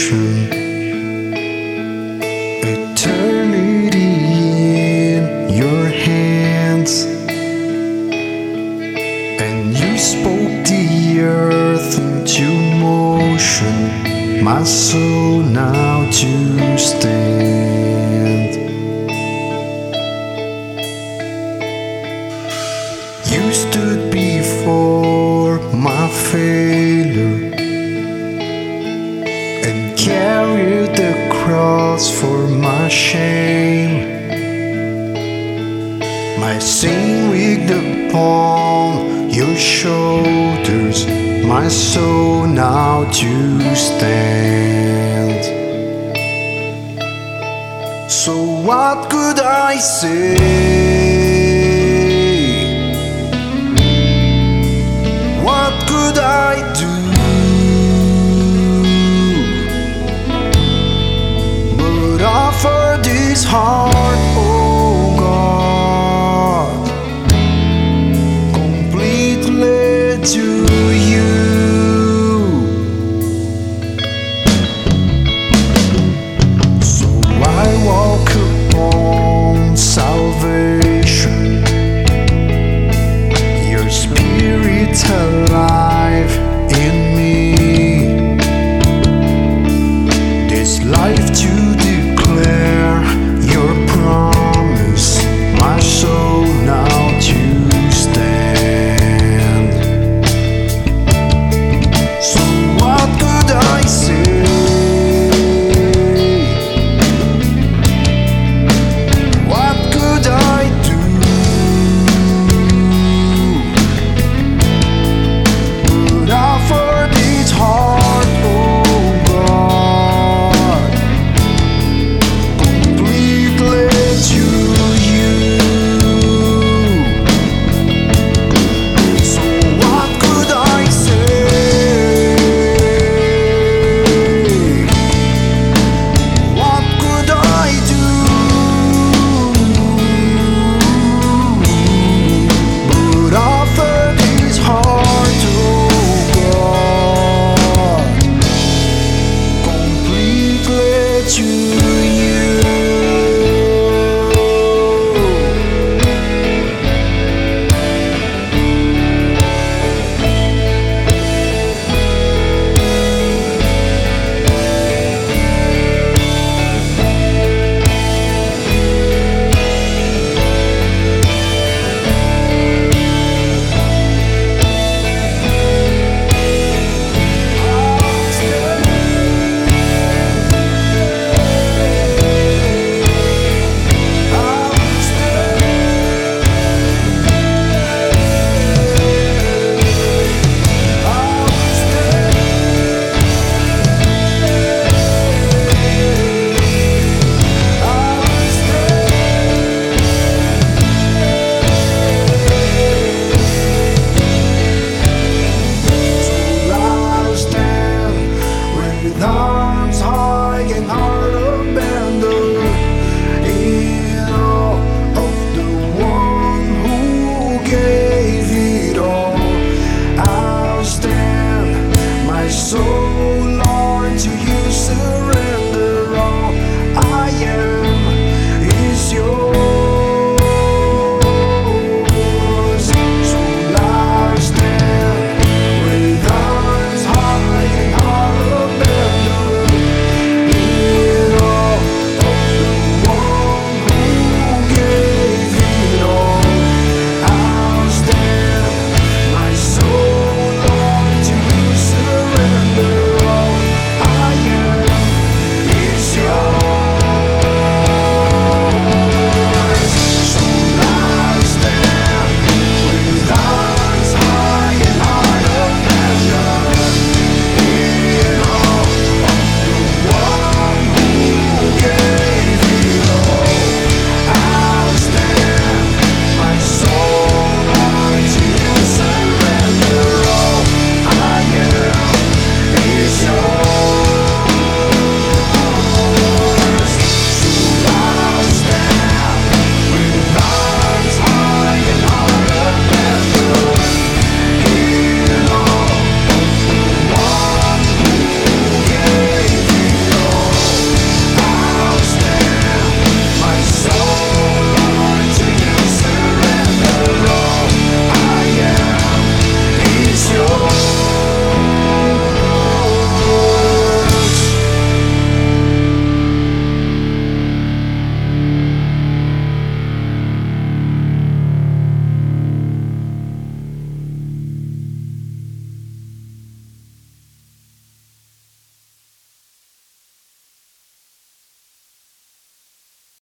motion, eternity in your hands, and you spoke the earth into motion, my soul now to stand. You stood before my failure and carried the cross for my shame. My sin wigged upon your shoulders, my soul now to stand. So what could I say? What could I do but offer this heart, oh God, completely to you? So I walk upon salvation, your Spirit alive in me, this life to declare your promise, my soul now to stand. So what could I say? What could I do but offer this heart, oh God, completely to you? So what could I say? What could I do but offer this heart, oh God, completely to you?